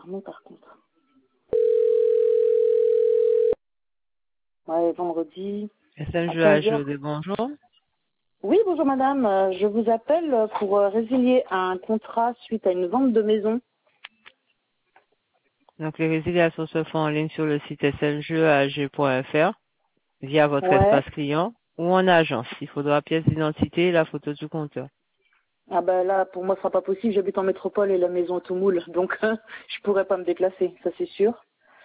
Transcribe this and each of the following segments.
fermé par contre. Ouais, vendredi à 15 heures. SNGHED, bonjour. Oui, bonjour madame. Je vous appelle pour résilier un contrat suite à une vente de maison. Donc, les résiliations se font en ligne sur le site sngeag.fr via votre Ouais. espace client ou en agence. Il faudra pièce d'identité et la photo du compteur. Ah ben là, pour moi, ce sera pas possible. J'habite en métropole et la maison est au moule, donc je pourrais pas me déplacer, ça c'est sûr.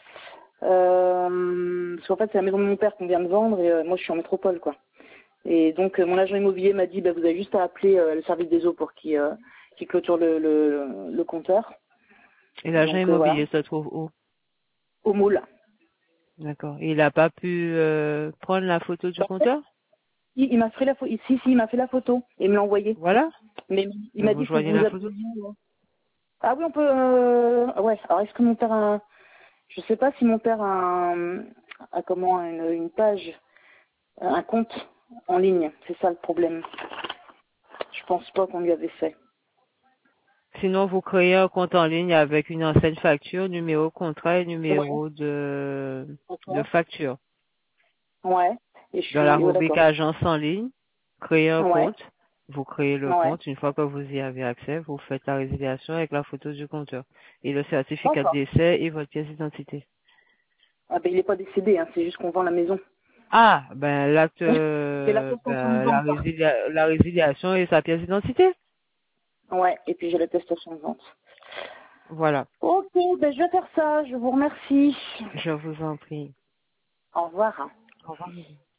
Parce qu'en fait, c'est la maison de mon père qu'on vient de vendre et moi, je suis en métropole, quoi. Et donc, mon agent immobilier m'a dit, bah, vous avez juste à appeler le service des eaux pour qu'il clôture le compteur. Et l'agent Donc, voilà, immobilier se trouve où? au moule. D'accord. Il n'a pas pu prendre la photo du compteur? Il m'a fait la photo. Si, il m'a fait la photo et me l'a envoyé. Voilà. Mais il Ben, m'a vous dit que joignez vous la photo. appeliez. Ah oui, on peut. Ouais. Alors, est-ce que mon père a je sais pas si mon père a comment une page, un compte en ligne. C'est ça le problème. Je pense pas qu'on lui avait fait. Sinon, vous créez un compte en ligne avec une ancienne facture, numéro contrat et Ouais. numéro de D'accord. facture. Ouais. Et je Dans la suis. Ouais, rubrique d'accord. agence en ligne, créez un Ouais. compte. Vous créez le Ouais. compte. Une fois que vous y avez accès, vous faites la résiliation avec la photo du compteur et le certificat de D'accord. décès et votre pièce d'identité. Ah ben il est pas décédé, hein. C'est juste qu'on vend la maison. Ah, ben l'acte, C'est l'attestation de vente. la résiliation et sa pièce d'identité. Ouais. Et puis j'ai l'attestation de vente. Voilà. Ok, ben je vais faire ça. Je vous remercie. Je vous en prie. Au revoir. Au revoir.